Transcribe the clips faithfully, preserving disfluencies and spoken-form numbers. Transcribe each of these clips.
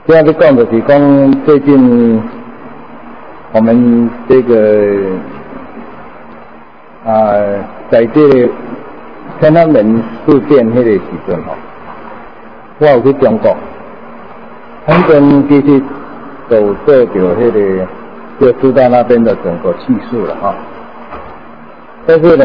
这样子讲就是讲最近我们这个啊、呃，在这个天安门事件那个时阵吼，我有去中国，反正其实都做到那个就苏丹那边的整个叙述了哈。但是呢，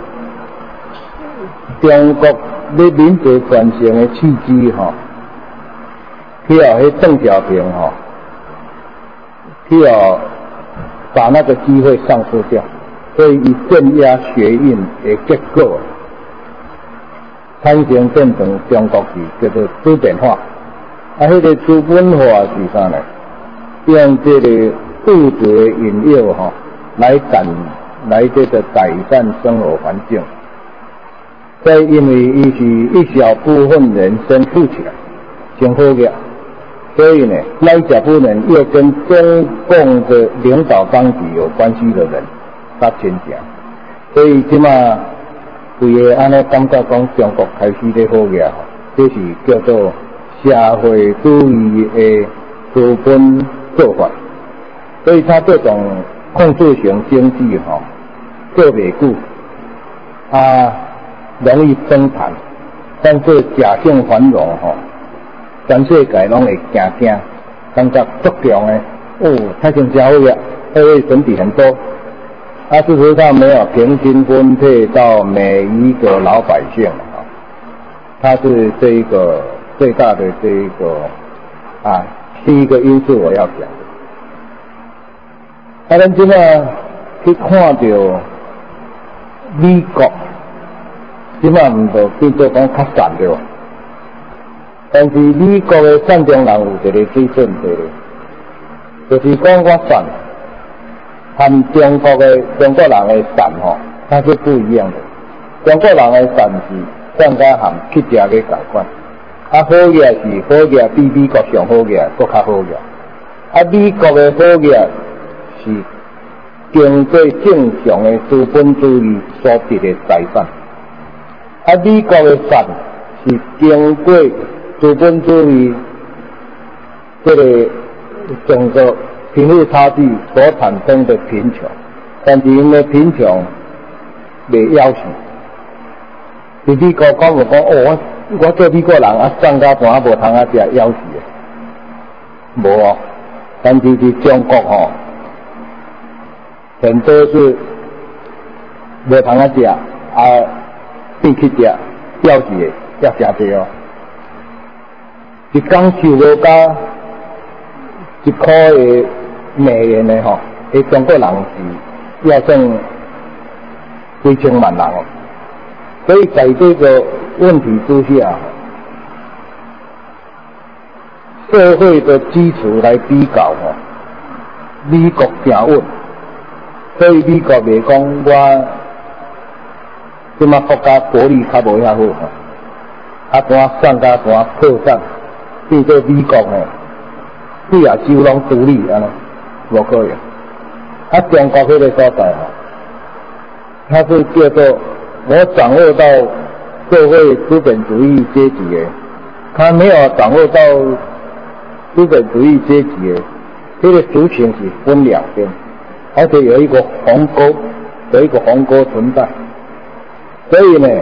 中国的民主转型的契机哈，需要迄邓小平哈，需要把那个机会丧失掉，所以以镇压学运的结果，产生变成中国是叫做资本化。啊，迄个资本化是啥呢？用这个物质的引诱哈，来改来这个改善生活环境。再因为伊是一小部分人先富起来，先好个，所以呢，那一小部分人又跟中共的领导当局有关系的人，他牵强，所以即马规个安尼感觉讲中国开始咧好个，这是叫做社会主义的资本做法，所以他这种控制型经济哈，做袂久啊，容易崩盘，但是假性繁荣哈，全世界拢会惊惊，感觉足强的哦，太成社会了，社会整体很多，啊，事实上没有平均分配到每一个老百姓啊，它是这一个最大的这一个啊，第一个因素我要讲的。啊，咱即下去看到美国，即下毋就变做讲较散对吧？但是美国的善良人有一个水准的，就是讲我善，和中国的中国人的善吼，它是不一样的。中国人的善是善甲含乞食嘅共款，啊好嘢是好嘢比美國上好嘢，佫較好嘢。啊美國的好嘢是經過正常的資本主義所得的財產，啊美國的善是經過資本主義這個整個貧富差距所產生的貧窮，但是因為貧窮未要求。喺美國講就講哦，我我做美國人啊，賺到半無通啊食要死嘅，無哦。但是喺中國吼，很多是無通啊食，啊變去食要死嘅，要食濟哦。一工收無到一塊嘅美元嘅吼，喺中國人是要掙幾千萬人哦。所以在这个问题之下，社会的基础来比较吼，美国正稳，所以美国袂讲我即马国家国力较无遐好，啊单散甲单破产，变做美国吼，四亚洲拢独立安尼，无可能。啊中国迄个所在吼，它是叫做我掌握到社会资本主义阶级的，他没有掌握到资本主义阶级的，这个族群是分两边，而且有一个鸿沟，有一个鸿沟存在。所以呢，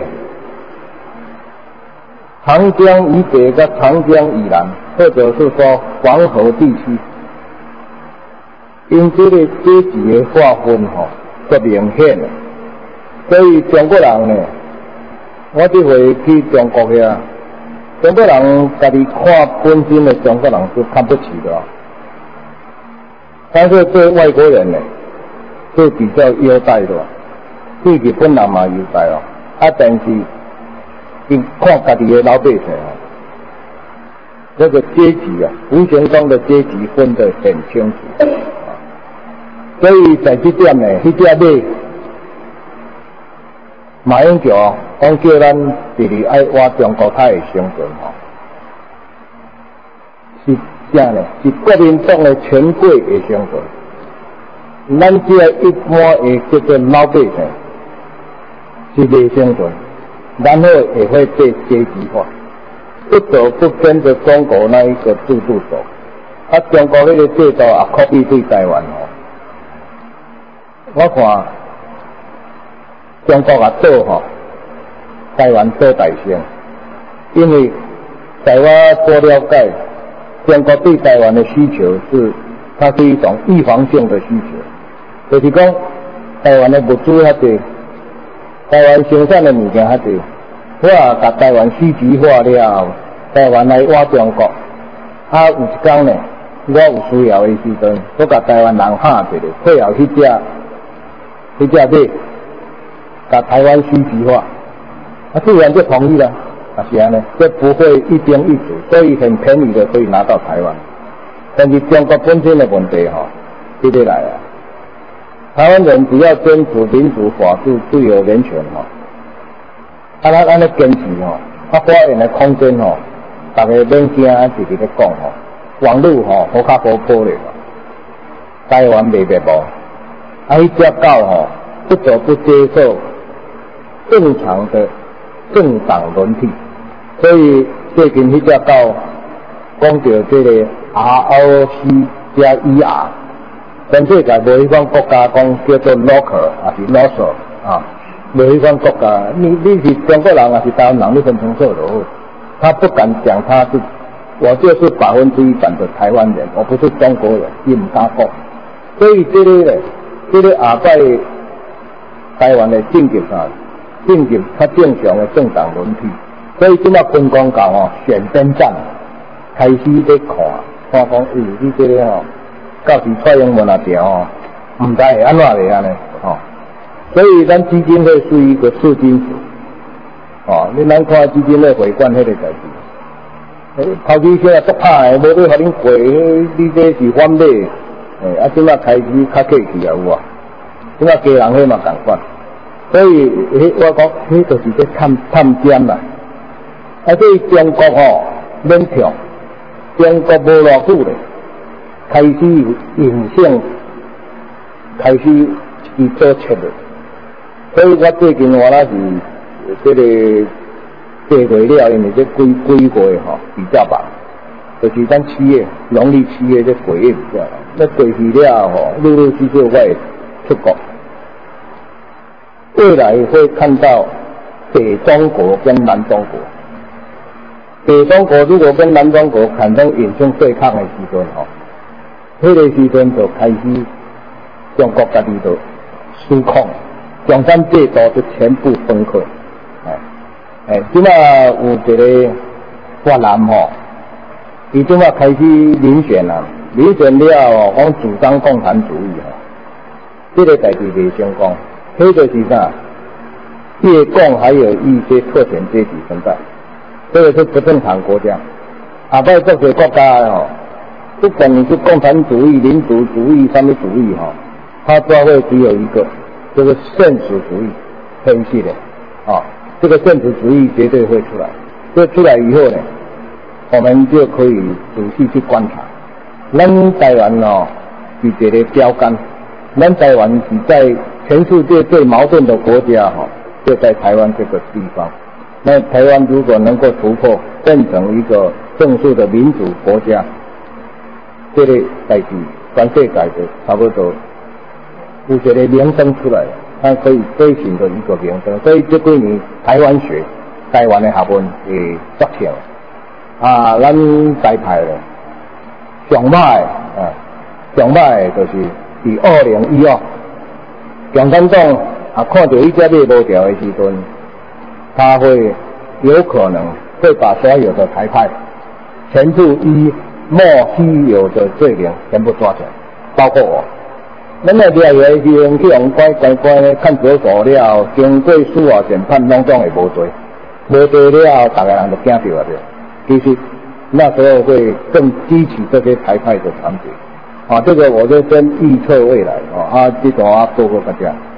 长江以北跟长江以南，或者是说黄河地区，因这个阶级的划分吼，就明显了。所以中国人呢，我这回去中国遐，中国人家己看本身的中国人是看不起的，但是对外国人呢，是比较优待的，对日本人嘛优待哦，啊，但是因看家己的老百姓啊，这个阶级啊，无形中的阶级分得很清楚，所以在这点呢，这点呢。马英九讲叫咱直直爱挖中国才会生存吼，是啥呢？是国民党的权贵会生存，咱这一般的叫做老百姓是袂生存，然后也会被阶级化，不走不跟着中国那一个制度走， 啊，中国迄个制度也可以对台湾吼。我看中国也做吼，台湾做大声，因为在我所了解，中国对台湾的需求是，它是一种预防性的需求，就是讲台湾的物资较济，台湾生产的物件较济，我也甲台湾市集化了后，台湾来挖中国，啊有一天呢，我有需要的时阵，我甲台湾人喊一个，配合迄只。迄只马，把台湾虚极化，啊，自然就同意了，啊是安尼，这不会一兵一卒，所以很便宜的可以拿到台湾。但是中国本身的问题吼，对不来啊？台湾人只要坚持民主、法治、自由、人权吼，啊，咱安尼坚持吼，啊，发言的空间吼，大家免惊一直咧讲吼，网络吼好较活泼咧，台湾袂灭无。啊，迄只狗吼，不得不接受正常的政党轮替，所以最近迄只狗讲到这个 R O C 加 E R， 全世界无迄款国家讲叫做 local 还是 local 啊，无迄款国家，你你是中国人还是台湾人，你分清楚就好。他不敢讲他是，我就是百分之一版的台湾人，我不是中国人，伊唔敢讲，所以这个咧。这个下摆台湾的政局啊，政局较正常的政党轮替，所以今仔分光教吼选边站开始在看，看讲，咦，你这个吼，到时蔡英文啊调吼，唔知会安怎嚟安尼吼，所以咱基金会是一个试金石，哦，你咱看基金会回管迄个代志，诶，头期现在足歹的，无要互恁过，你这是反买。诶，啊，即摆开始较客气啊有啊，即摆家人迄嘛共款，所以迄我讲，迄就是在探探监啦。啊，所以中国吼免跳，中国无偌久咧，开始有影响，开始去做策略。所以我最近我那是这个过月了，因为这几几月吼比较忙。就是咱七月，农历七月这过月比较，那过去了吼，陆陆续续会出国。未来会看到北中国跟南中国，北中国如果跟南中国产生严重对抗的时阵吼，迄个时阵就开始中国家己就失控，共产制度就全部崩溃。哎哎，即马有一个越南吼。伊即马开始民选啦，民选了后，讲主张共产主义吼，这个代志袂成功。迄个是啥？越共还有一些特权阶级存在，这个是不正常国家。下摆这些国家吼，不管你是共产主义、民族主义、什么主义吼，它都会只有一个，就是现实主义偏系的啊。这个现实主义绝对会出来，这出来以后呢？我们就可以仔细去观察，咱台湾哦是一个标杆，咱台湾是在全世界最矛盾的国家哈、哦，就在台湾这个地方。那台湾如果能够突破，变成一个正式的民主国家，这个代志全世界就差不多有一个名声出来，它可以追寻的一个名声。所以这几年台湾学台湾的学问会足强。啊，咱台派咧，上歹啊，上歹就是伫二零一二，共产党啊看到伊只马无条的时阵，他会有可能会把所有的台派全部依莫须有的罪名全部抓起来，包括我。咱来抓伊的时阵，去用乖乖乖咧看守所了，经过司法审判，拢总会无罪，无罪了，大家人就惊着啊！其实那时候会更激起这些台派的团结，啊，这个我就先预测未来啊，啊，这种啊，多个大家。